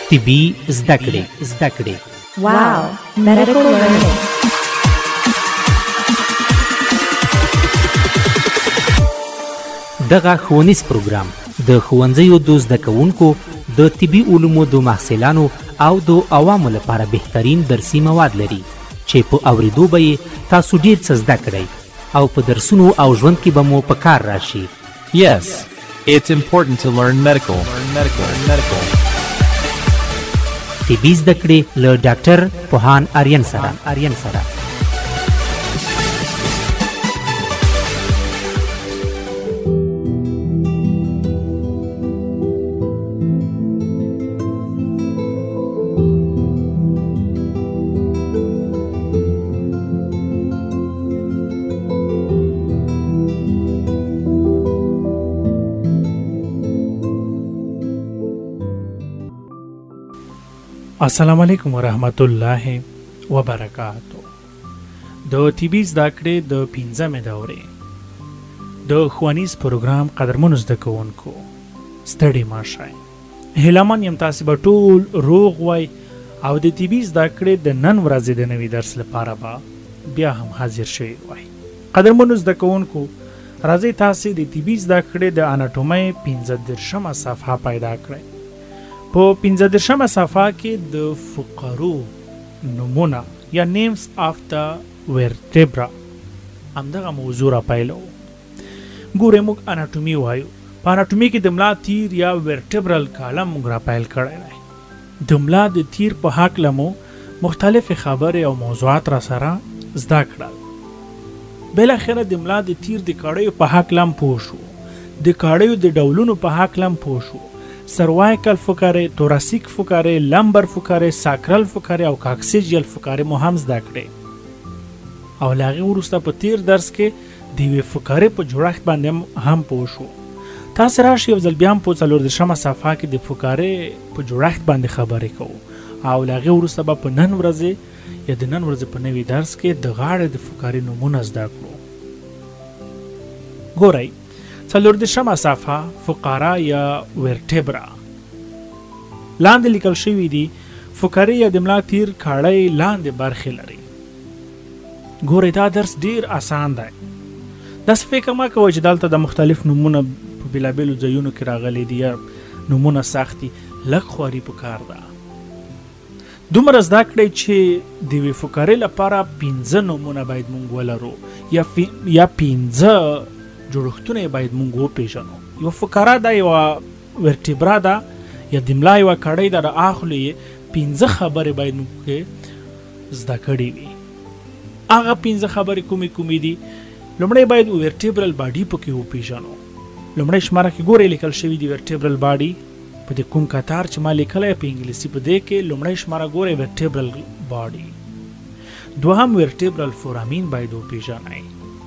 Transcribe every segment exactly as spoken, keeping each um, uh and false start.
طبي زده کړې زده کړې واو medical learning. دغه ښوونیز پروګرام د ښوونځیو د زده کوونکو د طبي علومو د محصلانو او د عوامو لپاره بهترین درسي مواد لري چې په اوریدو به یې تاسو ډیر څه زده کړئ او په درسونو او ژوند کې به مو په کار راشي. Yes, it's important to learn medical. Learn medical. Learn medical. طبي زده کړې له ډاکټر پوهان آرین سره آرین سره السلام علیکم ورحمت الله وبرکاتو. د طبي زده کړې د پنځمې دورې د ښوونیز پروګرام قدرمنو زده کوونکو ستړي مه شئ. هیله من یم تاسې به ټول روغ وای او د طبي زده کړې د نن ورځې د نوي درس لپاره به بیا هم حاضر شوي وای. قدرمنو زده کوونکو راځئ تاسې د طبي زده کړې د اناټومۍ پنځه دېرشمه صفحه پیدا کړئ. په پنځه دېرشمه صفحه کې د فقرو نومونه یا نیمز آف د ورټبرا همدغه موضوع را پیلو. ګورئ موږ اناټومي وایو. په اناټومي کې د ملا تیر یا ورټبرل کالم موږ را پیل کړی دی. د ملا د تیر په هکله مو مختلفې خبرې او موضوعات را سره زده کړل. بالاخره د ملا د تیر د کاړیو په هکله هم پوه شو. د کاړیو د ډولونو په هکله هم پوه شو. سروایکل فقره، توراسیک فقره، لمبر فقره، ساکرل فقره او کاکسیجیل فقره مو هم زده کړې. او له هغې وروسته په تیر درس کې د یوې فقرې په جوړښت باندې هم پوه شو. تاسې راشئ یو ځل بیا هم په څلور دېرشمه صفحه کې د فقرې په جوړښت باندې خبرې کوو او له هغې وروسته به په نن ورځې یا د نن ورځې په نوي درس کې د غاړې د فقرې نومونه زده کړو. ګورئ څلور دېرشمه صفحه فقره یا ورټبرا لاندې لیکل شوي دي. فقرې یا د ملا تیر کاړی لاندې برخې لري. ګورئ دا درس ډیر آسان دی. داسې فکر مه کوئ چې دلته د مختلف نومونه په بېلابېلو ځایونو کې راغلي دي یا نومونه سخت دي. لږ خواري پکار ده. دومره زده کړئ چې د یوې فقرې لپاره پنځه نومونه باید موږ ولرو یا یا پنځه جوړښتونه باید موږ وپېژنو. یوه فقره ده، یوه ورټبرا ده یا د ملا یوه کړۍ ده، د اخلو یې پنځه خبرې باید موږ زده کړې وي. هغه پنځه خبرې کومې کومې دي؟ لومړی باید ورټبرل باډي پکې وپېژنو. لومړی شماره کې ګورئ لیکل شوي دي ورټبرل باډي په دې کوم کتار چې ما لیکلی په انګلیسي په دې کې لومړی شماره ګورئ ورټبرل باډي. دوهم ورټبرل فورامین باید وپېژنئ.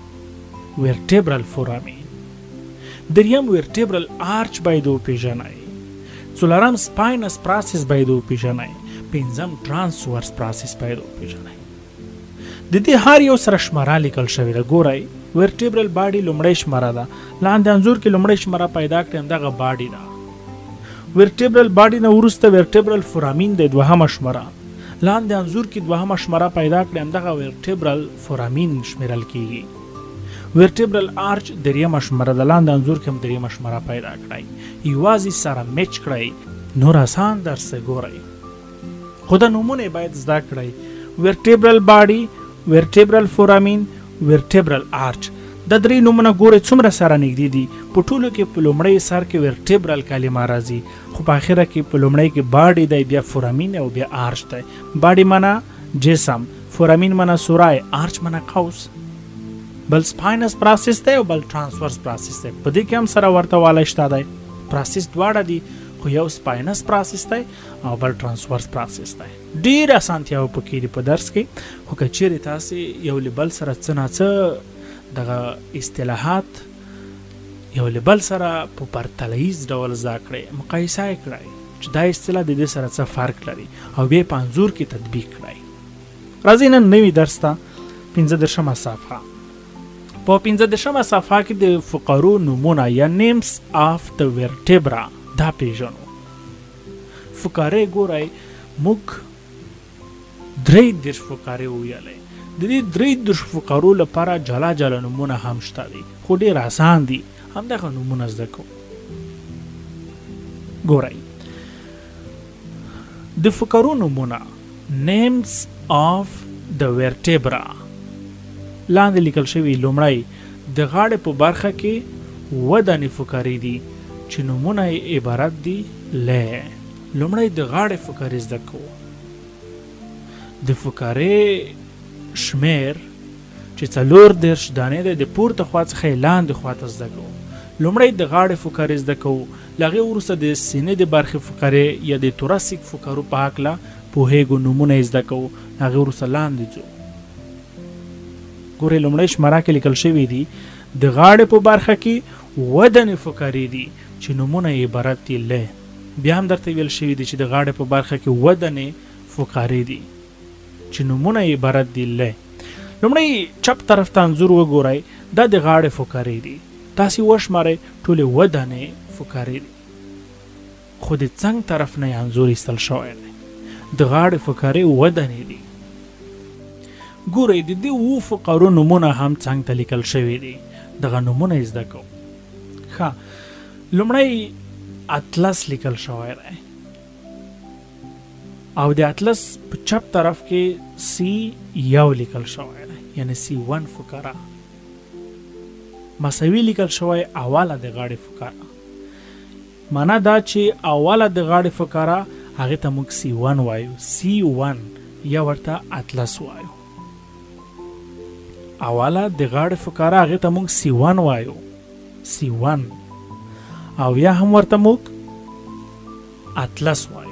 ورټبرل فورامین. دریم ورټبرل آرچ باید وپېژنئ. څلورم سپاینس پراسس باید وپېژنئ. پنځم ټرانسورس پراسس باید وپېژنئ. د دې هر یو سره شماره لیکل شوې ده. ګورئ ورټبرل باډي لومړی شماره ده. لاندې انځور کې لومړی شماره پیدا کړئ همدغه باډي ده. ورټبرل باډي نه وروسته ورټبرل فورامین دی دوهمه شماره. لاندې انځور کې دوهمه شماره پیدا کړئ همدغه ورټبرل فورامین شمیرل کیږي. ورټبرل آرچ دریمه شماره ده. لاندې انځور کې هم دریمه شماره پیدا کړئ. یوازې سره میچ کړئ. نور آسان درس ګورئ. خو دا نومونه باید زده کړئ. ورټبرل باډي، ورټبرل فورامین، ورټبرل آرچ. دا درې نومونه ګورئ څومره سره نږدې دي. په ټولو کې په لومړی سر کې ورټبرل کلمه راځي خو په اخره کې په لومړی کې باډي دی، بیا فورامین او بیا آرچ دی. باډي معنا جسم، فورامین معنا سورای، آرچ معنا قوس. بل سپاینس پراسس دی او بل ټرانسورس پراسس دی. په دې کې هم سره ورته والی شته دی. پراسس دواړه دي خو یو سپاینس پراسس دی او بل ټرانسورس پراسس دی. ډېر اسانتیاوې پکې دي په درس کې. خو که چیرې تاسې یو له بل سره څه ناڅه دغه اصطلاحات یو له بل سره په پرتله ییز ډول زده کړئ، مقایسه یې کړئ چې دا اصطلاح د دې سره څه فرق لري او بیا په انځور کې تطبیق کړئ. راځئ نن نوي درس ته پنځه دېرشمه صفحه. په پنځه دېرشمه صفحه کې د فقرو نومونه یا نیمز آف د ورټبرا دا پیژنو. فقاره ګورئ موږ درې دېرش فقارې وویلې. د دې درې دېرش فقارو لپاره جلا جلا نومونه هم شته دي خو ډېر اسان دي. همدغه نومونه زده کوو. ګورئ د فقارو نومونه names of the vertebra لاندې لیکل شوي. لومړی د غاړې په برخه کې اووه دانې فقارې دي چې نومونه یې عبارت دي له. لومړی د غاړې فقارې زده کوو. د فقارې شمیر چې څلور دېرش دانې دی د پورته خوا څخه یې لاندې خوا ته زده کوو. لومړی د غاړې فقارې زده کوو. له هغې وروسته د سینې د برخې فقارې یا د توراسیک فقارو په هکله پوهېږو، نومونه یې زده کوو. له هغې وروسته لاندې ځو. ګورئ لومړی شماره کې لیکل شوي دي د غاړې په برخه کې اووه دانې فقارې دي چې نومونه یې عبارت دي له. بیا هم درته ویل شوي دي چې د غاړې په برخه کې اووه دانې فقارې دي چې نومونه یې عبارت دي له. لومړی چپ طرف ته انځور وګورئ. دا د غاړې فقارې دي. تاسې وشمارئ ټولې اووه دانې فقارې دي خو د څنګ طرف نه یې انځور ایستل شوی دی. د غاړې فقارې اووه دانې دي. ګورئ د دې اووه فقارو نومونه هم څنګ ته لیکل شوي دي. دغه نومونه یې زده کوو. ښه لومړی اطلس لیکل شوی دی او د اطلس په چپ طرف کې سی یو لیکل شوی دی یعنی سی ون فقره. مساوي لیکل شوی اوله د غاړې فقره. معنا دا چې اوله د غاړې فقره هغې ته موږ سی ون وایو. سی ون یا ورته اطلس وایو. اوله د غاړې فقره هغې ته موږ سی ون وایو. سی ون او یا هم ورته موږ اطلس وایو.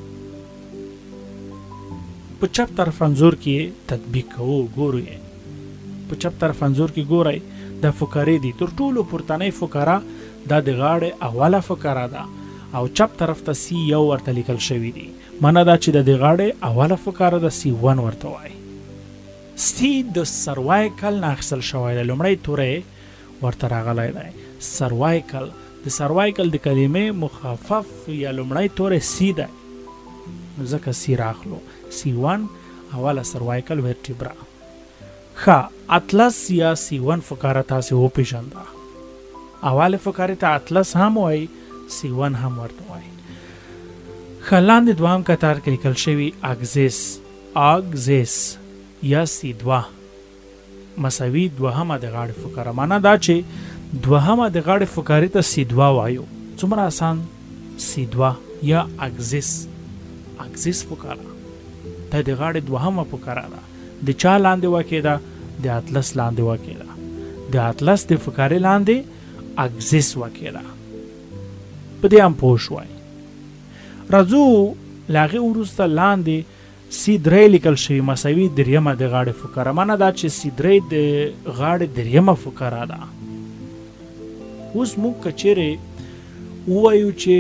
په چپ طرف انځور کې تطبیق کوو. ګورئ په چپ طرف انځور کې ګورئ دا فقرې دي. تر ټولو پورتنۍ فقره دا د غاړې اوله فقره ده او چپ طرف ته سی یو ورته لیکل شوي دي. معنا دا چې د غاړې اوله فقره د سی ون ورته وایي. سی د سروایکل نه اخیستل شوی دی. لومړی توری ورته راغلی دی سروایکل. د سروایکل د کلمې مخفف یا لومړی توری سی دی نو ځکه سی راخلو. سی ون اوله سروایکل ورټیبرا. ښه اطلس یا سی ون فقره تاسې وپېژنده. اول فقرې ته اطلس هم وایي سی ون هم ورته وایي. ښه لاندې دوهم کتار کې لیکل شوي اګزیس اګزیس یا سی دوه مساوي دوهمه د غاړې فقره. معنا دا چې دوهمه د غاړې فقرې ته سی دوه وایو. څومره آسان. سی دوه یا اګزیس اګزیس فقره دا د غاړې دوهمه فقره ده. د چا لاندې واقع ده؟ د اطلس لاندې واقع ده. د اطلس د فقرې لاندې اګزیس واقع ده. په دې هم پوه شوئ. راځو له هغې وروسته لاندې سی درې لیکل شوي مساوي دریمه د غاړې فقره. معنا دا چې سی درې د غاړې دریمه فقره ده. اوس موږ که چیرې ووایو چې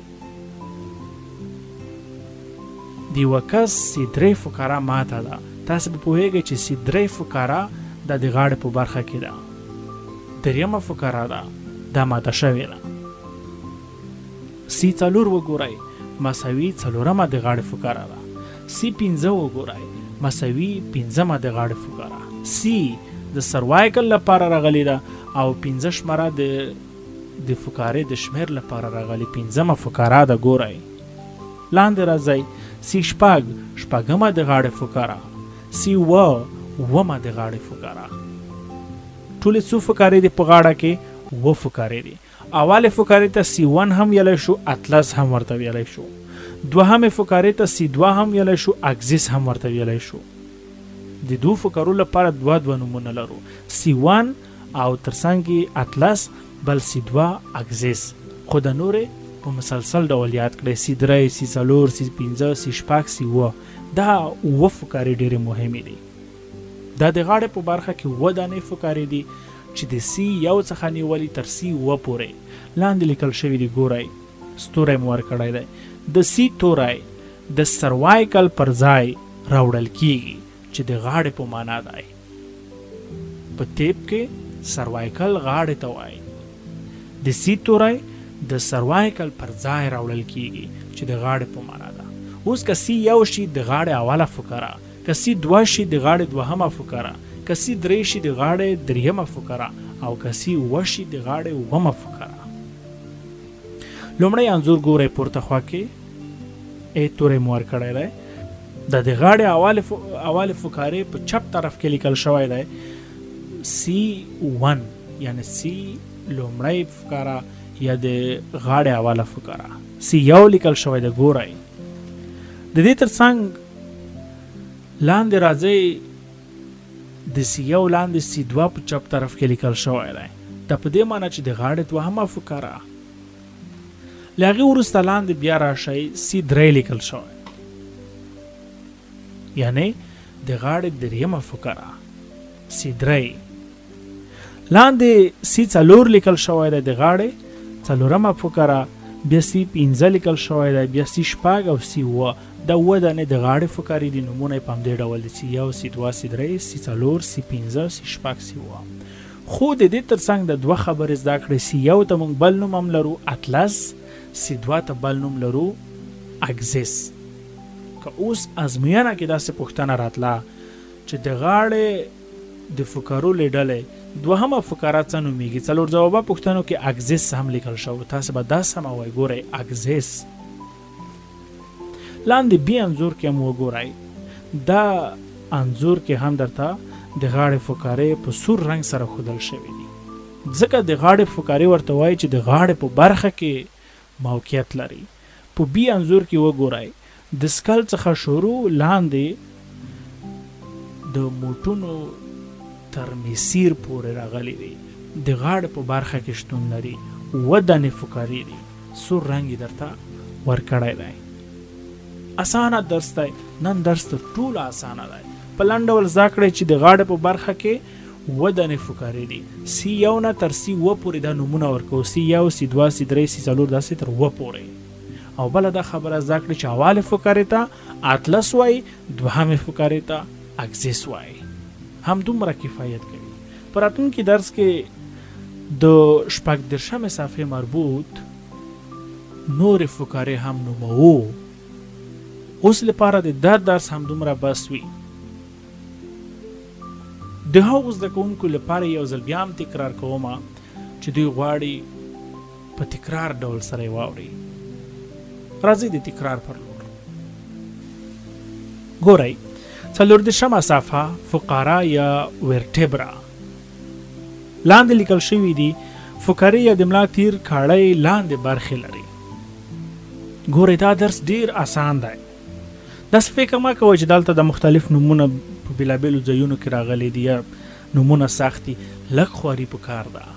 د یوه کس سی درې فقره ماته ده، تاسې به پوهېږئ چې سی درې فقره دا د غاړې په برخه کې ده. دریمه فقره ده دا ماته شوې ده. سی څلور وګورئ مساوي څلورمه د غاړې فقره ده. سی پنځه وګورئ مساوي پنځمه د غاړې فقره. سی د سروایکل لپاره راغلی ده او پنځه شمره د د فقرې د شمیر لپاره راغلی پنځمه فقره ده. ګورئ لاندې راځئ. سی شپږ شپږمه د غاړې فقره. سی اوه اوومه د غاړې فقره. ټولې څو فقرې دي په غاړه کې؟ اووه فقرې دي. اولې فقرې ته سی ون هم ویلی شو، اطلس هم ورته ویلی شو. دوهمې فقرې ته سی دوه هم ویلی شو، اګزیس هم ورته ویلی شو. د دو فقرو لپاره دوه دوه نومونه لرو، سی ون او ترڅنګ یې اطلس، بل سی دوه اګزیس. خو د نورې په مسلسل ډول یاد کړئ. سی درې، سی څلور، سی پنځه، سی شپږ، سی اووه. دا اووه فقرې ډېرې مهمې دي. دا د غاړې په برخه کې اووه دانې فقرې دي چې د سی یو څخه نیولي تر سی اووه پورې لاندې لیکل شوي دي. ګورئ ستوری مو ورکړی دی. د سی توری د سروایکل پر ځای راوړل کیږي چې د غاړې په معنا دی. په تیپ کې سروایکل غاړې ته وایي. د سی توری د سروایکل پر ځای راوړل کیږي چې د غاړې په معنا ده. اوس که سی یو شي د غاړې اوله فقره، که سی دوه شي د غاړې دوهمه فقره، که سی درې شي د غاړې دریمه فقره او که سی اووه شي د غاړې اوومه فقره. لومړی انځور ګورئ پورته خوا کې ای تورې مو ورکړی دی. د د غاړې اول فقرې په چپ طرف کې لیکل شوی دی سی ون، یعنی سی لومړی فقره یا د غاړې اوله فقره. سی یو لیکل شوی دی ګورئ. د دې ترڅنګ لاندې راځئ د سی یو لاندې سی دوه په چپ طرف کې لیکل شوی دی. دا په دې معنی چې د غاړې دوهمه فقره. له هغې وروسته لاندې بیا راشئ سی درې لیکل شوی، یعنی د غاړې دریمه فقره سی درې. لاندې سی څلور لیکل شوی دی د غاړې څلورمه فقره، بیا سی پنځه لیکل شوی دی، بیا سی شپږ او سی اووه. دا اووه دانې د غاړې فقرې دي، نومونه یې په همدې ډول دي: سی یو، سی دوه، سی درې، سی څلور، سی پنځه، سی شپږ، سی اووه. خو د دې ترڅنګ د دوه خبرې زده کړې. سی یو ته موږ بل نوم هم لرو اطلس، سی دوه ته بل نوم لرو اګزیس. که اوس ازموینه کې داسې پوښتنه راتله چې د غاړې د فقرو له ډلې دوهمه فقره څه نومیږي، څلور ځوابه پوښتنو کې اګزیس هم لیکل شوی. تاسو به دا سمه وایئ. ګورئ اګزیس. لاندې بي انځور کې هم وګورئ. دا انځور کې هم درته د غاړې فقرې په سور رنګ سره ښودل شوي دي، ځکه د غاړې فقرې ورته وایي چې د غاړې په برخه کې موقعیت لري. په بي انځور کې وګورئ د سکل څخه شروع لاندې د موټونو تر مسیر پورې راغلي دي. د غاړې په برخه کې شتون لري. اووه دانې فقرې دي. سور رنګ یې درته ورکړی دی. اسانه درس دی. نن درس تر ټولو اسانه دی. په لنډ ډول زده کړئ چې د غاړې په برخه کې اووه دانې فقرې دي. سی یو نه تر سی اووه پورې دا نومونه ورکوو: سی یو، سی دوه، سی درې، سی څلور، داسې تر اووه پورې. او بله دا خبره زده کړئ چې اولې فقرې ته اطلس وایي، دوهمې فقرې ته اګزیس وایي. همدومره کفایت کوي. په راتلونکي درس کې د شپږ دېرشمې صفحې مربوط نورې فقرې هم نوموو. اوس لپاره د دا درس همدومره بس وي. د هغو زده کوونکو لپاره یو ځل بیا هم تکرار کومه چې دوی غواړي په تکرار ډول سره یې واوري. راځئ د تکرار پر لور. ګورئ څلور دېرشمه صفحه فقره یا ورټبرا. لاندې لیکل شوي دي فقرې یا د ملا تیر کاړی لاندې برخې لري. ګورئ دا درس ډیر آسان دی. داسې فکر مه کوئ چې دلته د مختلف نومونه په بېلابېلو ځایونو کې راغلي دي یا نومونه سخت دي. لږ خواري پکار ده.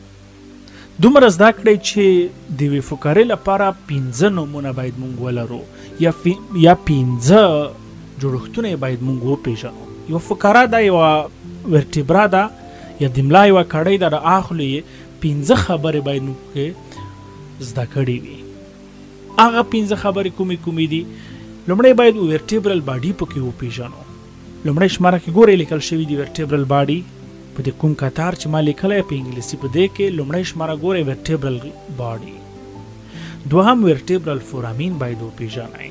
دومره زده کړئ چې د یوې فقرې لپاره پنځه نومونه باید موږ ولرو یا یا پنځه جوړښتونه باید موږ وپېژنو. یوه فقره ده، یوه ورټبرا ده یا د ملا یوه کړۍ ده، د اخلو یې پنځه خبرې باید موږ پکې زده کړې وي. هغه پنځه خبرې کومې کومې دي؟ لومړی باید ورټبرل باډي پکې وپېژنو. لومړی شماره کې ګورئ لیکل شوي دي ورټبرل باډي په دې کوم کتار چې ما لیکلی په انګلیسي، په دې کې لومړی شماره ګورئ ورټبرل باډي. دوهم ورټبرل فورامین باید وپېژنئ.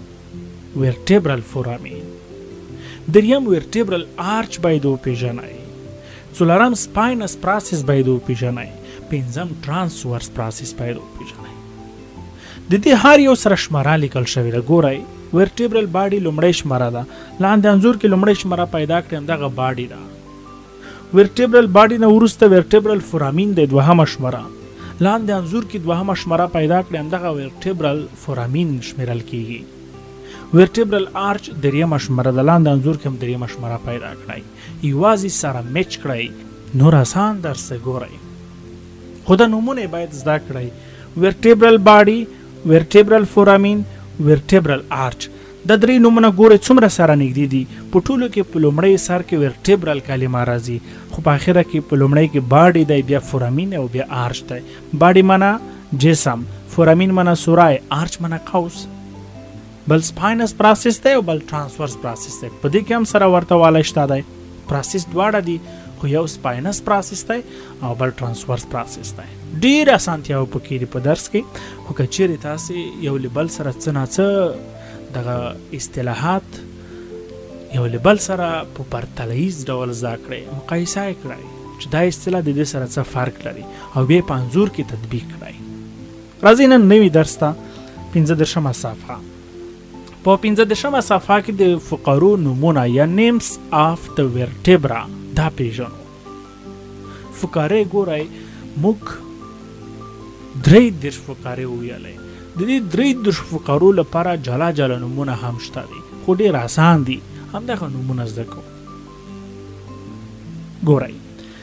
ورټبرل فورامین. دریم ورټبرل آرچ باید وپېژنئ. څلورم سپاینس پراسس باید وپېژنئ. پنځم ټرانسورس پراسس باید وپېژنئ. د دې هر یو سره شماره لیکل شوې ده. ګورئ ورټبرل باډي لومړی شماره ده. لاندې انځور کې لومړی شماره پیدا کړئ، همدغه باډي ده. ورټبرل باډي نه وروسته ورټبرل فورامین دی، دوهمه شماره. لاندې انځور کې دوهمه شماره پیدا کړئ، همدغه ورټبرل فورامین شمیرل کیږي. ورټبرل آرچ دریمه شماره ده. لاندې انځور کې هم دریمه شماره پیدا کړئ. یوازې سره میچ کړئ. نور آسان درس ګورئ. خو دا نومونه باید زده کړئ: ورټبرل باډي، ورټبرل فورامین، ورټبرل آرچ. دا درې نومونه ګورئ څومره سره نږدې دي. په ټولو کې په لومړی سر کې ورټبرل کلمه راځي، خو په اخره کې په لومړی کې باډي دی، بیا فورامین او بیا آرچ دی. باډي معنا جسم، فورامین معنا سورای، آرچ معنا قوس. بل سپاینس پراسس دی او بل ټرانسورس پراسس دی. په دې کې هم سره ورته والی شته دی. پراسس دواړه دي خو یو سپاینس پروسس دی او بل ترانسورس پروسس دی. ډېر اسانتیاو پکې دي په درس کې، خو که چیرې تاسې یو له بل سره څه نه څه دغه اصطلاحات یو له بل سره په پرتلیز ډول زده کړئ، مقایسه یې کړئ چې دا اصطلاح د دې سره څه فرق لري او بیا په انځور کې تطبیق کړئ. راځئ نن نوي درس ته پنځه دېرشمه صفحه. په پنځه دېرشمه صفحه کې د فقرو نومونه یا نیمز آف د ورټبرا دا پیژنو. فقرې ګورئ موږ درې دېرش فقرې وویلې. د دې درې دېرش فقرو لپاره جلا جلا نومونه هم شته دي، خو ډېر آسان دي، همدغه نومونه زده کوو. ګورئ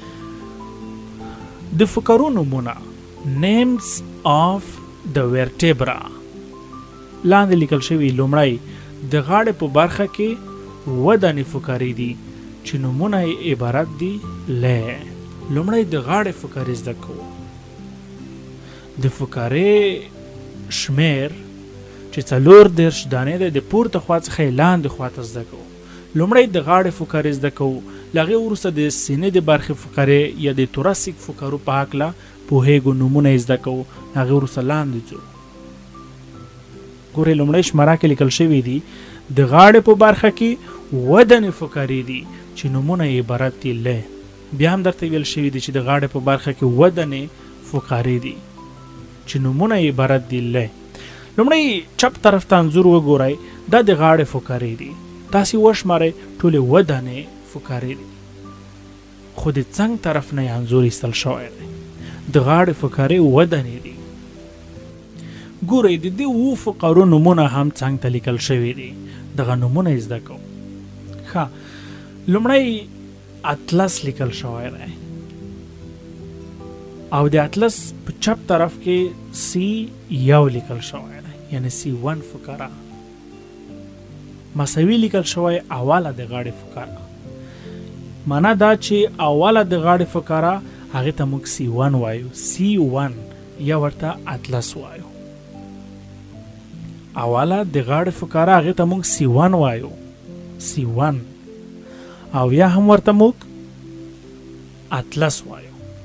د فقرو نومونه نیمز آف د ورټبرا لاندې لیکل شوي. لومړی د غاړې په برخه کې اووه دانې فقرې دي چې نومونه یې عبارت دي له. لومړی د غاړې فقرې زده کوو. د فقرې شمیر چې څلور دېرش دانې دی د پورته خوا څخه یې لاندې خوا ته زده کوو. لومړی د غاړې فقرې زده کوو، له هغې وروسته د سینې د برخې فقرې یا د توراثیک فقرو په هکله پوهېږو، نومونه یې زده کوو، له هغې وروسته لاندې ځو. ګورئ لومړی شماره کې لیکل شوي دي د غاړې په برخه کې اووه دانې فقرې دي چې نومونه یې عبارت دي له. بیا هم درته ویل شوي دي چې د غاړې په برخه کې اووه دانې فقرې دي چې نومونه یې عبارت دي له. لومړی چپ طرف ته انځور وګورئ، دا د غاړې فقرې دي. تاسې وشمارئ ټولې اووه دانې فقرې دي، خو د څنګ طرف نه یې انځور ایستل شوی دی. د غاړې فقرې اووه دانې دي. ګورئ د دې اوو فقرو نومونه هم څنګ ته لیکل شوي دي، دغه نومونه یې زده کوو. ښه، لومړی اطلس لیکل شوی دی او د اطلس په چپ طرف کې سی یو لیکل شوی دی، یعنی سی ون فقره. مساوي لیکل شوی اوله د غاړې فقره. معنا دا چې اوله د غاړې فقره هغې ته موږ سی ون وایو، سی ون یا ورته اطلس وایو. اوله د غاړې فقره هغې ته موږ سی ون وایو، سی ون، او یا هم ورته موږ اطلس وایو.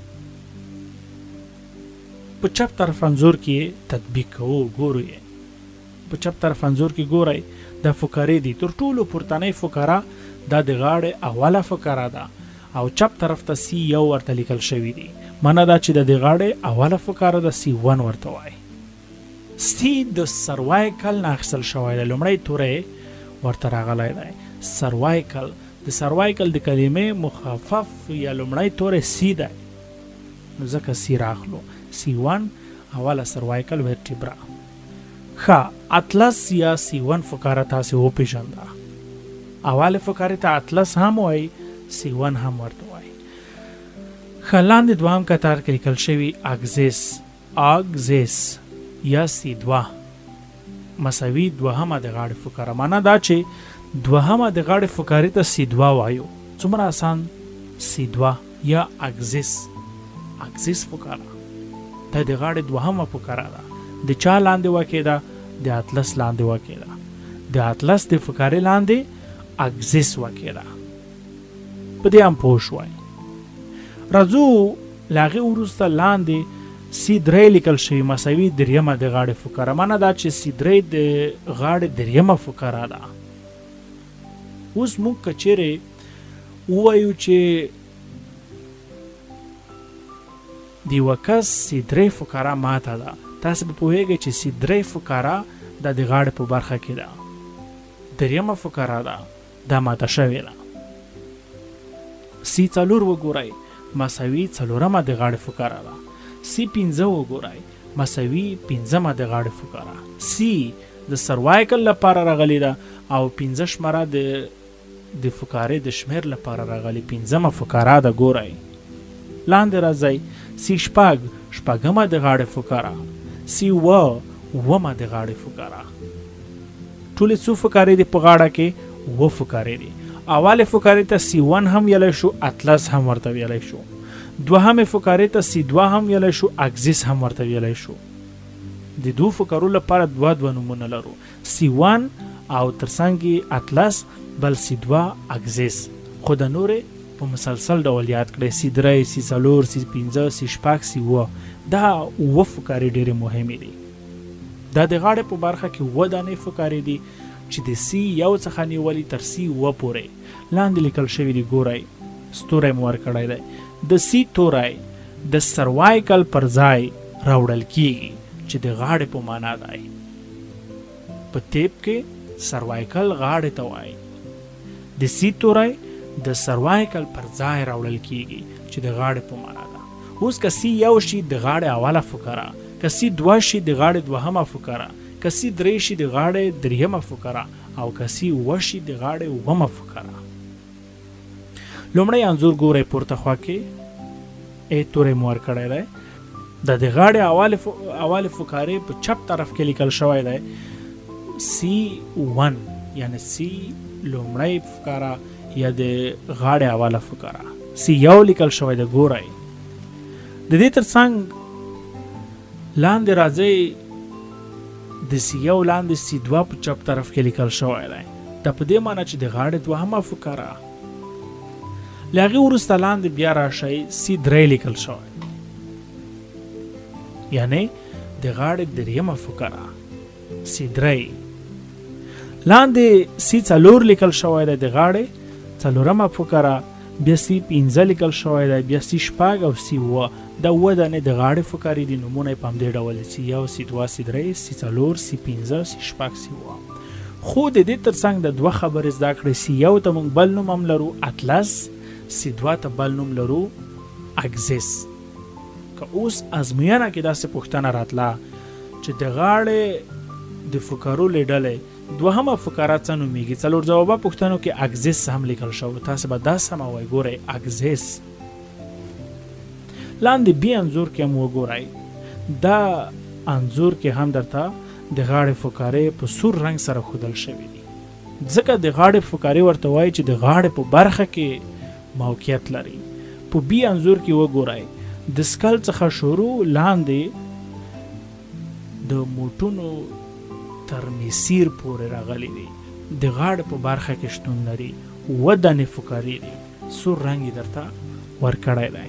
په چپ طرف انځور کې تطبیق کوو. ګورو یې په چپ طرف انځور کې ګورئ دا فقرې دي. تر ټولو پورتنۍ فقره دا د غاړې اوله فقره ده او چپ طرف ته سی یو ورته لیکل شوي دي. معنا دا چې د دې غاړې اوله فقره د سی ون ورته وایي. سی د سروایکل نه اخیستل شوی دی. لومړی توری ورته راغلی دی سروایکل. د سروایکل د کلمې مخفف یا لومړی توری سی دی، نو ځکه سی راخلو. سی ون اوله سروایکل ورټبرا. ښه، اطلس یا سی ون فقره تاسې وپېژنده. اوله فقرې ته اطلس هم وایي، سی ون هم ورته وایي. ښه، لاندې دوهم کتار کې لیکل شوي اګزیس، اګزیس یا سی دوه مساوي دوهمه د غاړې فقره. معنا دا چې دوهمه د غاړې فقرې ته سی دوه وایو. څومره آسان، سی دوه یا اګزیس. اګزیس فقره دا د غاړې دوهمه فقره ده. د چا لاندې واقع ده؟ د اطلس لاندې واقع ده. د اطلس د فقرې لاندې اګزیس واقع ده. په دې هم پوه شوئ. راځو له هغې وروسته لاندې سی درې لیکل شوي مساوي دریمه د غاړې فقره. معنا دا چې سی درې د غاړې دریمه فقره ده. اوس موږ که چیرې ووایو چې د یوه کس سی درې فقره ماته ده، تاسې به پوهېږئ چې سی درې فقره دا د غاړې په برخه کې ده. دریمه فقره ده دا ماته شوې ده. سی څلور وګورئ مساوي څلورمه د غاړې فقره ده. سی پنځه وګورئ مساوي پنځمه د غاړې فقره. سی د سروایکل لپاره راغلی ده او پنځه شماره د د فقرې د شمیر لپاره راغلی پنځمه فقره ده. ګورئ لاندې راځئ سی شپږ شپږمه د غاړې فقره. سی اووه اوومه د غاړې فقره. ټولې څو فقرې دي په غاړه کې؟ اووه فقرې دي. اولې فقرې ته سی ون هم ویلی شو، اطلس هم ورته ویلی شو. دوهمې فقرې ته سی دوه هم ویلی شو، اګزیس هم ورته ویلی شو. د دوه فقرو لپاره دوه دوه نومونه لرو، سی ون او ترڅنګ اطلس، بل سی دوه اګزیس. خو د نورې په په مسلسل ډول یاد کړئ. سی درې، سی څلور، سی پنځه، سی شپږ، سی اووه. دا اووه فقرې ډېرې مهمې دي. دا د غاړې په برخه کې اووه دانې فقرې دي چې د سی یو څخه نیولې تر سی اووه پورې لاندې لیکل شوي دي. ګورئ ستوری مو ورکړی دی. د سی توری د سروایکل پر ځای راوړل کیږي چې د غاړې په معنا دی. په تیپ کې سروایکل غاړې ته وایي. د سی توری د سروایکل پر ځای راوړل کیږي چې د غاړې په معنا ده. اوس که سی یو شي د غاړې اوله فقره، که سی دوه شي د غاړې دوهمه فقره، که سی درې شي د غاړې دریمه فقره، او که سی اووه شي د غاړې اوومه فقره. لومړی انځور ګورئ پورته خوا کې ای توری مو ورکړی دی. دا د غاړې اول فقرې په چپ طرف کې لیکل شوی دی سی ون، یعنی سی لومړی فقره یا د غاړې اوله فقره. سی یو لیکل شوی دی. ګورئ د دې ترڅنګ لاندې راځئ د سی یو لاندې سی دوه په چپ طرف کې لیکل شوی دی. دا په دې معنی چې د غاړې دوهمه فقره. له هغې وروسته لاندې بیا راشئ سی درې لیکل شوی، یعنی د غاړې دریمه فقره سی درې. لاندې سی څلور لیکل شوی دی د غاړې څلورمه فقره. بیا سی پنځه لیکل شوی دی، بیا سی شپږ او سی اووه. دا اووه دانې د غاړې فقرې دي. نومونه یې په همدې ډول دي: سی یو، سی دوه، سی درې، سی څلور، سی پنځه، سی شپږ، سی اووه. خو د دې ترڅنګ د دوه خبرې زده کړئ. سی یو ته موږ بل نوم هم لرو اطلس، سی دوه ته بل نوم لرو اګزیس. که اوس ازموینه کې داسې پوښتنه راتله چې د غاړې د فقرو له ډلې دوهمه فقره څه نومیږي، څلور ځوابه پوښتنو کې اګزیس هم لیکل شوی. تاسې به دا سمه وایئ. ګورئ اګزیس. لاندې بي انځور کې هم وګورئ. دا انځور کې هم درته د غاړې فقرې په سور رنګ سره ښودل شوي دي، ځکه د غاړې فقرې ورته وایي چې د غاړې په برخه کې موقعیت لري. په بي انځور کې وګورئ د سکل څخه شروع لاندې د موټونو تر مسیر پورې راغلي دي. د غاړې په برخه کې شتون لري. اووه دانې فقرې دي. سور رنګ یې درته ورکړی دی.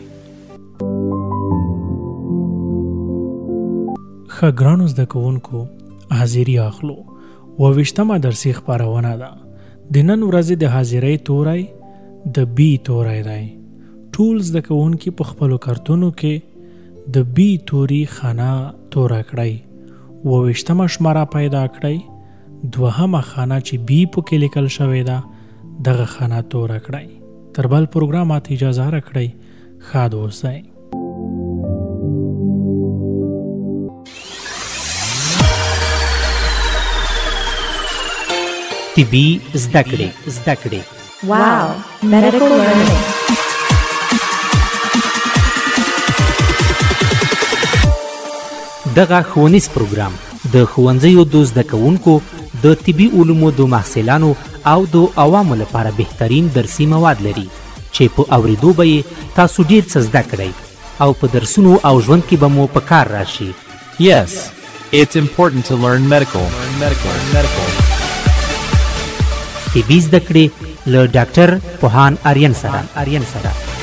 ښه ګرانو زده کوونکو، حاضري اخلو. اوویشتمه درسي خپرونه ده. د نن ورځې د حاضرۍ توری د بي توری دی. ټول زده کوونکي په خپلو کارتونو کې د بي توري خانه توره کړئ. اوویشتمه شماره پیدا کړئ. دوهمه خانه چې بي پکې لیکل شوې ده دغه خانه توره کړئ. تر بل پروګرام ته اجازه راکړئ. ښاد اوسئ. طبي زده کړې زده کړې Wow, medical learning. دغه ښوونیز پروګرام د ښوونځیو د زده کوونکو د طبي علومو د محصلانو او د عوامو لپاره بهترین درسي مواد لري چې په اوریدو به یې تاسو ډېر څه زده کړئ او په درسونو او ژوند کې به مو په کار راشي. Yes, it's important to learn medical. Learn medical. Learn medical. طبي زده کړې له ډاکټر پوهان آریان سره.